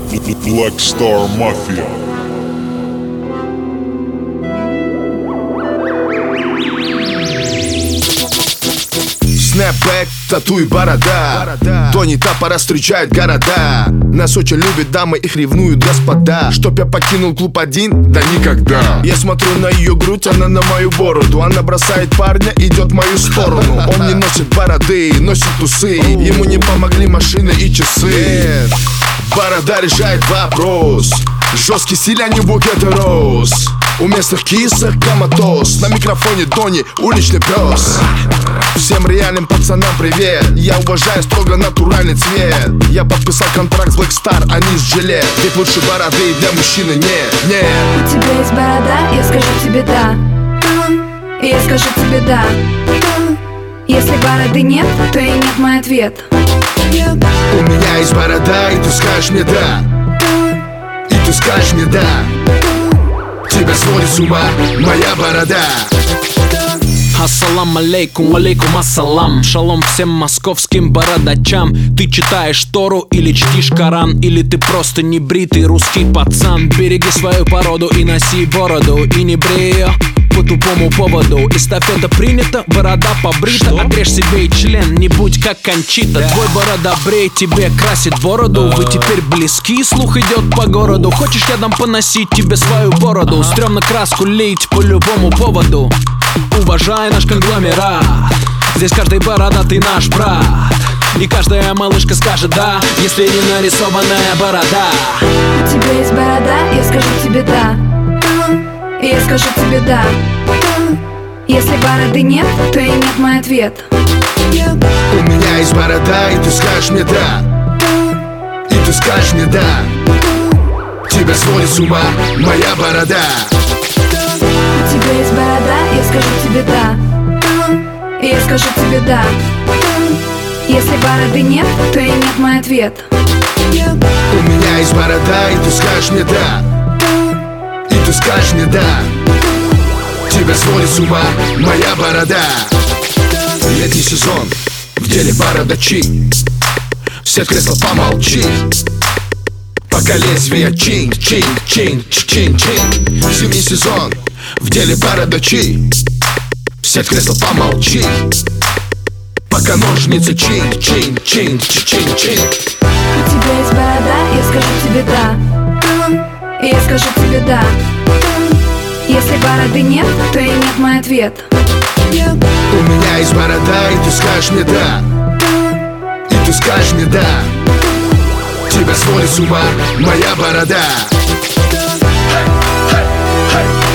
Black Star Mafia. Снэпбэк, тату и борода. Тони Тапора встречает города. Нас очень любят дамы, их ревнуют господа. Чтоб я покинул клуб один? Да никогда. Я смотрю на ее грудь, она на мою бороду. Она бросает парня, идет в мою сторону. Он не носит бороды, носит усы. Ему не помогли машины и часы. Борода решает вопрос. Жесткий стиль, а не букет роз. У местных кисок коматоз. На микрофоне Тони, уличный пес. Всем реальным пацанам привет. Я уважаю строго натуральный цвет. Я подписал контракт с Black Star, а не с Жилет. Ведь лучше бороды для мужчины нет. У тебя есть борода, я скажу тебе да. Я скажу тебе да. Если бороды нет, то и нет мой ответ. У меня есть борода, и ты скажешь мне да. И ты скажешь мне да. Тебя сводит с ума моя борода. Ассалам алейкум, алейкум ассалам. Шалом всем московским бородачам. Ты читаешь Тору или чтишь Коран, или ты просто небритый русский пацан. Береги свою породу и носи бороду, и не брей ее по тупому поводу. Эстафета принята, борода побрита. Отрежь себе и член, не будь как Кончита. Твой бородобрей тебе красит бороду. Вы теперь близки, слух идет по городу. Хочешь, я дам поносить тебе свою бороду? Стремно краску лить по любому поводу. Уважай наш конгломерат. Здесь каждый бородатый наш брат. И каждая малышка скажет да, если не нарисованная борода. У тебя есть борода, я скажу тебе да. Я скажу тебе да. Если бороды нет, то и нет мой ответ. У меня есть борода, и ты скажешь мне да. И ты скажешь мне да. Тебя сводит с ума моя борода. У тебя есть борода, я скажу тебе да. Я скажу тебе да. Если бороды нет, то и нет мой ответ. У меня есть борода, и ты скажешь мне да. И ты скажешь мне да. Тебя сводит с ума моя борода. Летний сезон, в деле бородачи. Все кресла помолчи. Пока лезвие чин, чин, чин, чин, чин. Зимний сезон, в деле бородачи. Все кресла помолчи. Пока ножницы чин, чин, чин, чин, чин. У тебя есть борода, я скажу тебе да. Я скажу тебе да. Если бороды нет, то и нет мой ответ. У меня есть борода, и ты скажешь мне да. И ты скажешь мне да. Тебя сводит с ума моя борода. Hey, hey, hey.